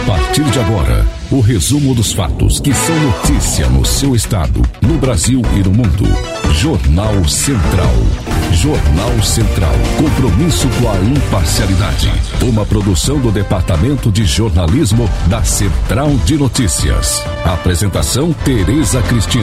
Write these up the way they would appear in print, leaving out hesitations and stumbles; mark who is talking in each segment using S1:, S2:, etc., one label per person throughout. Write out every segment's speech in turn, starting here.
S1: partir de agora, o resumo dos fatos que são notícia no seu estado, no Brasil e no mundo. Jornal Central. Jornal Central. Compromisso com a imparcialidade. Uma produção do Departamento de Jornalismo da Central de Notícias. Apresentação: Tereza Cristina.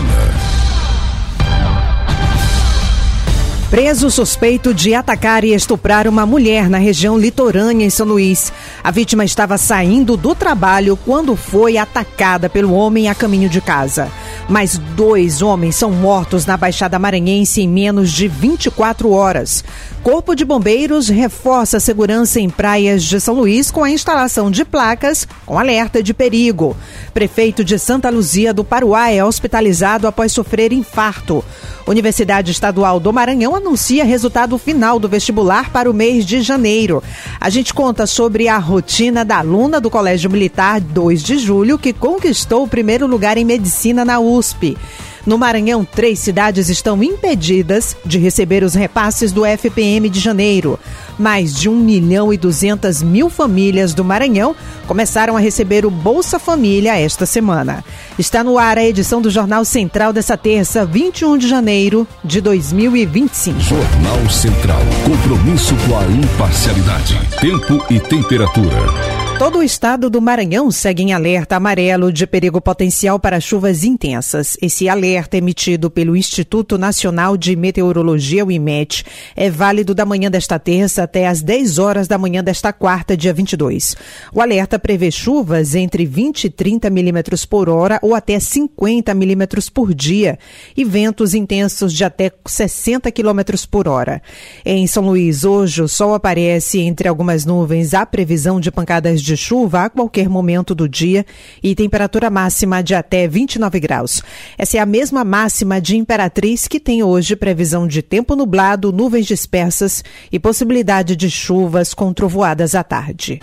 S2: Preso suspeito de atacar e estuprar uma mulher na região litorânea em São Luís. A vítima estava saindo do trabalho quando foi atacada pelo homem a caminho de casa. Mais 2 homens são mortos na Baixada Maranhense em menos de 24 horas. Corpo de Bombeiros reforça a segurança em praias de São Luís com a instalação de placas com alerta de perigo. Prefeito de Santa Luzia do Paruá é hospitalizado após sofrer infarto. Universidade Estadual do Maranhão anuncia resultado final do vestibular para o mês de janeiro. A gente conta sobre a rotina da aluna do Colégio Militar 2 de Julho, que conquistou o primeiro lugar em medicina na USP. No Maranhão, 3 cidades estão impedidas de receber os repasses do FPM de janeiro. Mais de 1.200.000 famílias do Maranhão começaram a receber o Bolsa Família esta semana. Está no ar a edição do Jornal Central dessa terça, 21 de janeiro de 2025.
S1: Jornal Central. Compromisso com a imparcialidade. Tempo e temperatura.
S2: Todo o estado do Maranhão segue em alerta amarelo de perigo potencial para chuvas intensas. Esse alerta emitido pelo Instituto Nacional de Meteorologia, o IMET, é válido da manhã desta terça até às 10 horas da manhã desta quarta, dia 22. O alerta prevê chuvas entre 20 e 30 milímetros por hora ou até 50 milímetros por dia e ventos intensos de até 60 quilômetros por hora. Em São Luís, hoje, o sol aparece entre algumas nuvens. Há previsão de pancadas de chuva a qualquer momento do dia e temperatura máxima de até 29 graus. Essa é a mesma máxima de Imperatriz, que tem hoje previsão de tempo nublado, nuvens dispersas e possibilidade de chuvas com trovoadas à tarde.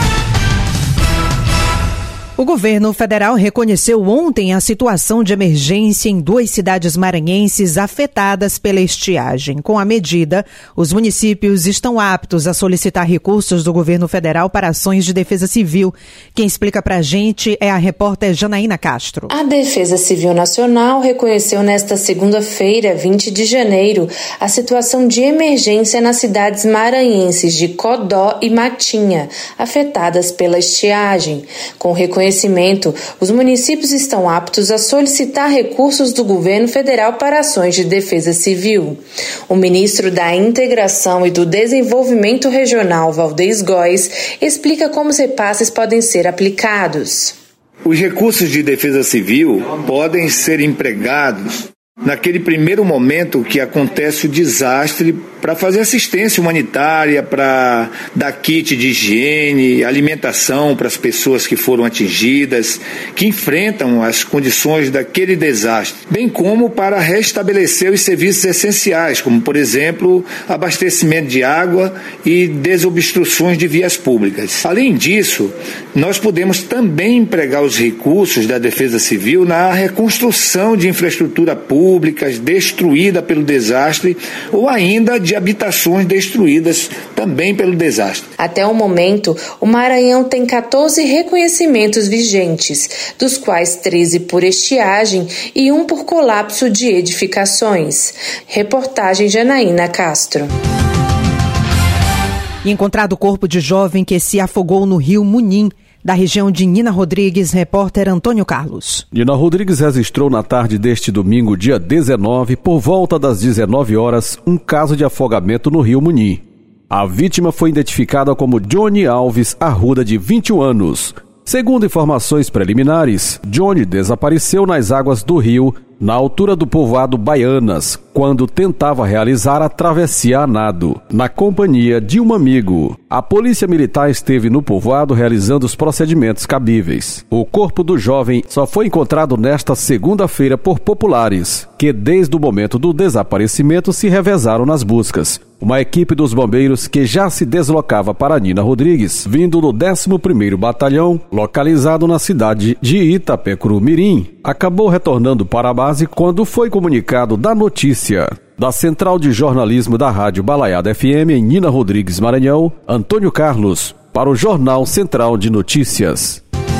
S2: O governo federal reconheceu ontem a situação de emergência em 2 cidades maranhenses afetadas pela estiagem. Com a medida, os municípios estão aptos a solicitar recursos do governo federal para ações de defesa civil. Quem explica pra gente é a repórter Janaína Castro.
S3: A Defesa Civil Nacional reconheceu nesta segunda-feira, 20 de janeiro, a situação de emergência nas cidades maranhenses de Codó e Matinha, afetadas pela estiagem. Com reconhecimento, os municípios estão aptos a solicitar recursos do governo federal para ações de defesa civil. O ministro da Integração e do Desenvolvimento Regional, Valdez Góes, explica como os repasses podem ser aplicados.
S4: Os recursos de defesa civil podem ser empregados naquele primeiro momento que acontece o desastre, para fazer assistência humanitária, para dar kit de higiene, alimentação para as pessoas que foram atingidas, que enfrentam as condições daquele desastre, bem como para restabelecer os serviços essenciais, como, por exemplo, abastecimento de água e desobstruções de vias públicas. Além disso, nós podemos também empregar os recursos da Defesa Civil na reconstrução de infraestrutura pública destruída pelo desastre ou ainda de habitações destruídas também pelo desastre.
S3: Até o momento, o Maranhão tem 14 reconhecimentos vigentes, dos quais 13 por estiagem e 1 por colapso de edificações. Reportagem Janaína Castro.
S2: Encontrado o corpo de jovem que se afogou no rio Munim. Da região de Nina Rodrigues, repórter Antônio Carlos.
S5: Nina Rodrigues registrou na tarde deste domingo, dia 19, por volta das 19 horas, um caso de afogamento no rio Munim. A vítima foi identificada como Johnny Alves Arruda, de 21 anos. Segundo informações preliminares, Johnny desapareceu nas águas do rio, na altura do povoado Baianas, quando tentava realizar a travessia a nado, na companhia de um amigo. A polícia militar esteve no povoado realizando os procedimentos cabíveis. O corpo do jovem só foi encontrado nesta segunda-feira por populares, que desde o momento do desaparecimento se revezaram nas buscas. Uma equipe dos bombeiros que já se deslocava para Nina Rodrigues, vindo do 11º Batalhão, localizado na cidade de Itapecuru-Mirim, acabou retornando para a base quando foi comunicado da notícia. Da Central de Jornalismo da Rádio Balaiada FM em Nina Rodrigues, Maranhão, Antônio Carlos, para o Jornal Central de Notícias.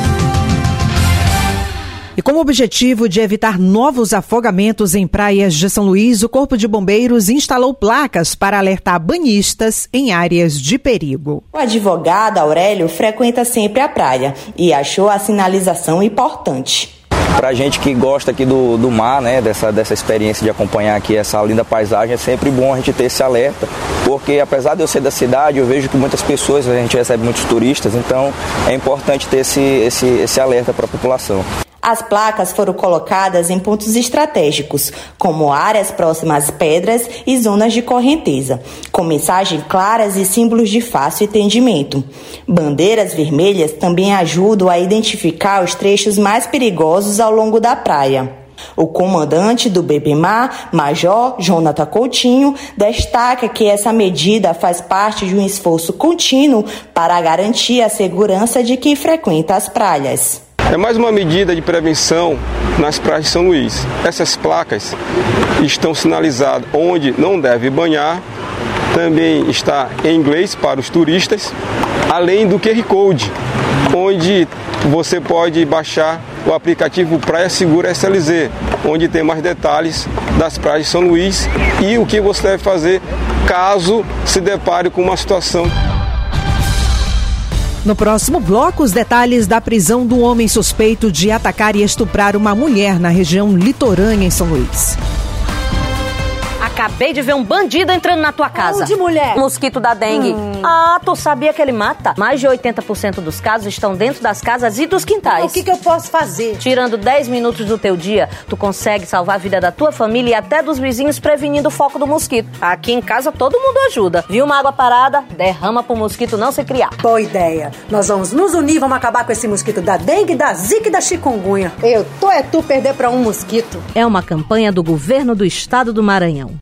S2: E com o objetivo de evitar novos afogamentos em praias de São Luís, o Corpo de Bombeiros instalou placas para alertar banhistas em áreas de perigo.
S6: O advogado Aurélio frequenta sempre a praia e achou a sinalização importante.
S7: Para a gente que gosta aqui do mar, né, dessa experiência de acompanhar aqui essa linda paisagem, é sempre bom a gente ter esse alerta, porque apesar de eu ser da cidade, eu vejo que muitas pessoas, a gente recebe muitos turistas, então é importante ter esse alerta para a população.
S6: As placas foram colocadas em pontos estratégicos, como áreas próximas às pedras e zonas de correnteza, com mensagens claras e símbolos de fácil entendimento. Bandeiras vermelhas também ajudam a identificar os trechos mais perigosos ao longo da praia. O comandante do BBMAR, Major Jonathan Coutinho, destaca que essa medida faz parte de um esforço contínuo para garantir a segurança de quem frequenta as praias.
S8: É mais uma medida de prevenção nas praias de São Luís. Essas placas estão sinalizadas onde não deve banhar, também está em inglês para os turistas, além do QR Code, onde você pode baixar o aplicativo Praia Segura SLZ, onde tem mais detalhes das praias de São Luís e o que você deve fazer caso se depare com uma situação.
S2: No próximo bloco, os detalhes da prisão do homem suspeito de atacar e estuprar uma mulher na região litorânea em São Luís.
S9: Acabei de ver um bandido entrando na tua casa.
S10: De mulher?
S9: Mosquito da dengue. Ah, tu sabia que ele mata? Mais de 80% dos casos estão dentro das casas e dos quintais.
S10: O que eu posso fazer?
S9: Tirando 10 minutos do teu dia, tu consegue salvar a vida da tua família e até dos vizinhos, prevenindo o foco do mosquito. Aqui em casa todo mundo ajuda. Viu uma água parada? Derrama pro mosquito não se criar.
S10: Boa ideia. Nós vamos nos unir, vamos acabar com esse mosquito da dengue, da zika e da chikungunya. Eu tô é tu perder pra um mosquito.
S9: É uma campanha do governo do estado do Maranhão.